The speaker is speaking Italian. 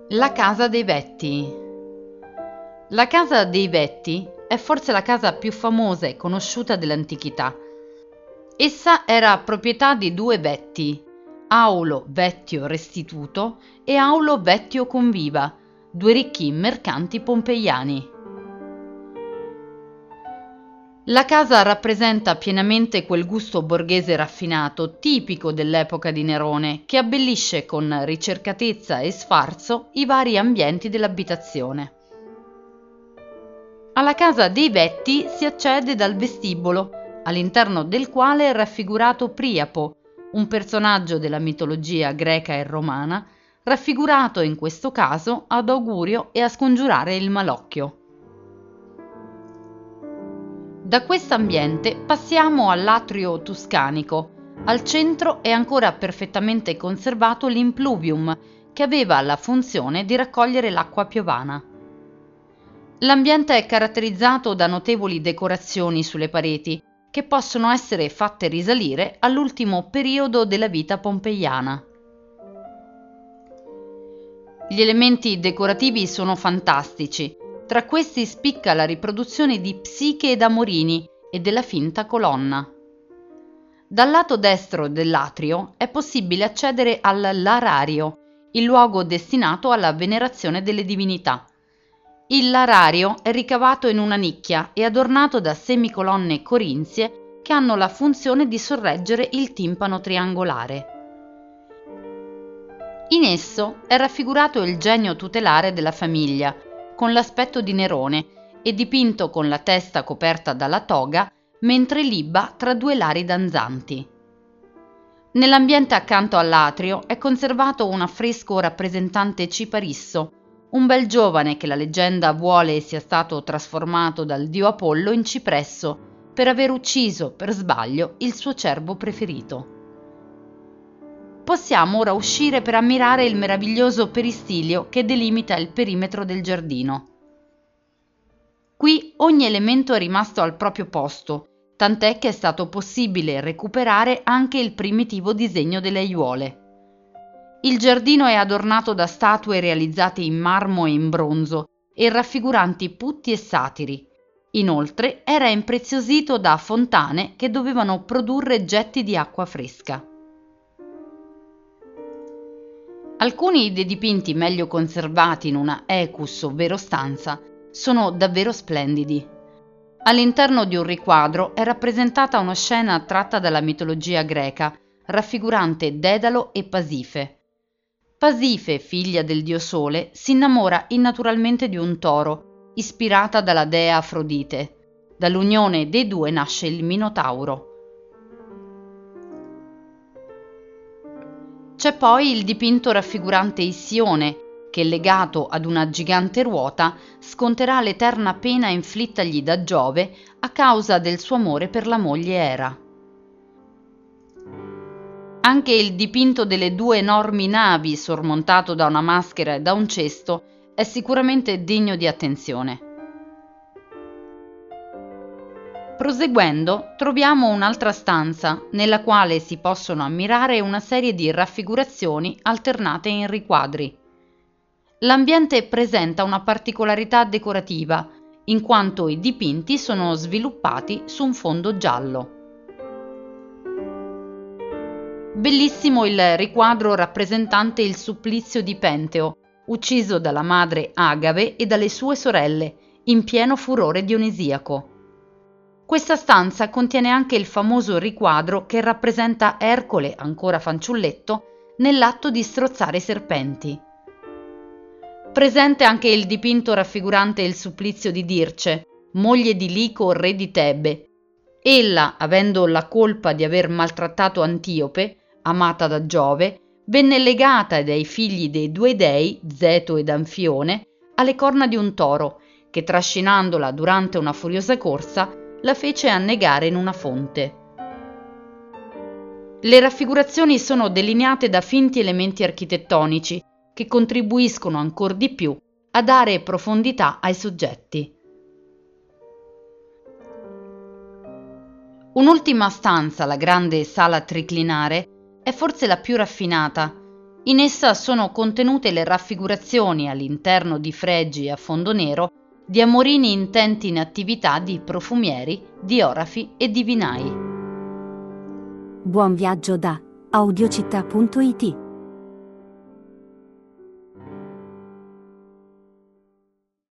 La casa dei Vetti. La casa dei Vetti è forse la casa più famosa e conosciuta dell'antichità. Essa era proprietà di due Vetti, Aulo Vettio Restituto e Aulo Vettio Conviva, due ricchi mercanti pompeiani. La casa rappresenta pienamente quel gusto borghese raffinato tipico dell'epoca di Nerone, che abbellisce con ricercatezza e sfarzo i vari ambienti dell'abitazione. Alla casa dei Vetti si accede dal vestibolo, all'interno del quale è raffigurato Priapo, un personaggio della mitologia greca e romana, raffigurato in questo caso ad augurio e a scongiurare il malocchio. Da quest'ambiente passiamo all'atrio tuscanico. Al centro è ancora perfettamente conservato l'impluvium, che aveva la funzione di raccogliere l'acqua piovana. L'ambiente è caratterizzato da notevoli decorazioni sulle pareti, che possono essere fatte risalire all'ultimo periodo della vita pompeiana. Gli elementi decorativi sono fantastici. Tra questi spicca la riproduzione di Psiche ed Amorini e della finta colonna. Dal lato destro dell'atrio è possibile accedere al larario, il luogo destinato alla venerazione delle divinità. Il larario è ricavato in una nicchia e adornato da semicolonne corinzie che hanno la funzione di sorreggere il timpano triangolare. In esso è raffigurato il genio tutelare della famiglia, con l'aspetto di Nerone e dipinto con la testa coperta dalla toga mentre libba tra due lari danzanti. Nell'ambiente accanto all'atrio è conservato un affresco rappresentante Ciparisso, un bel giovane che la leggenda vuole sia stato trasformato dal dio Apollo in cipresso per aver ucciso per sbaglio il suo cervo preferito. Possiamo ora uscire per ammirare il meraviglioso peristilio che delimita il perimetro del giardino. Qui ogni elemento è rimasto al proprio posto, tant'è che è stato possibile recuperare anche il primitivo disegno delle aiuole. Il giardino è adornato da statue realizzate in marmo e in bronzo e raffiguranti putti e satiri. Inoltre era impreziosito da fontane che dovevano produrre getti di acqua fresca. Alcuni dei dipinti meglio conservati in una ecus, ovvero stanza, sono davvero splendidi. All'interno di un riquadro è rappresentata una scena tratta dalla mitologia greca, raffigurante Dedalo e Pasife. Pasife, figlia del dio Sole, si innamora innaturalmente di un toro, ispirata dalla dea Afrodite. Dall'unione dei due nasce il Minotauro. C'è poi il dipinto raffigurante Issione, che legato ad una gigante ruota sconterà l'eterna pena inflittagli da Giove a causa del suo amore per la moglie Era. Anche il dipinto delle due enormi navi sormontato da una maschera e da un cesto è sicuramente degno di attenzione. Proseguendo, troviamo un'altra stanza nella quale si possono ammirare una serie di raffigurazioni alternate in riquadri. L'ambiente presenta una particolarità decorativa, in quanto i dipinti sono sviluppati su un fondo giallo. Bellissimo il riquadro rappresentante il supplizio di Penteo, ucciso dalla madre Agave e dalle sue sorelle, in pieno furore dionisiaco. Questa stanza contiene anche il famoso riquadro che rappresenta Ercole, ancora fanciulletto, nell'atto di strozzare i serpenti. Presente anche il dipinto raffigurante il supplizio di Dirce, moglie di Lico, re di Tebe. Ella, avendo la colpa di aver maltrattato Antiope, amata da Giove, venne legata dai figli dei due dei, Zeto ed Anfione, alle corna di un toro, che trascinandola durante una furiosa corsa, la fece annegare in una fonte. Le raffigurazioni sono delineate da finti elementi architettonici che contribuiscono ancor di più a dare profondità ai soggetti. Un'ultima stanza, la grande sala triclinare, è forse la più raffinata. In essa sono contenute le raffigurazioni all'interno di fregi a fondo nero di amorini intenti in attività di profumieri, di orafi e divinai. Buon viaggio da audiocittà.it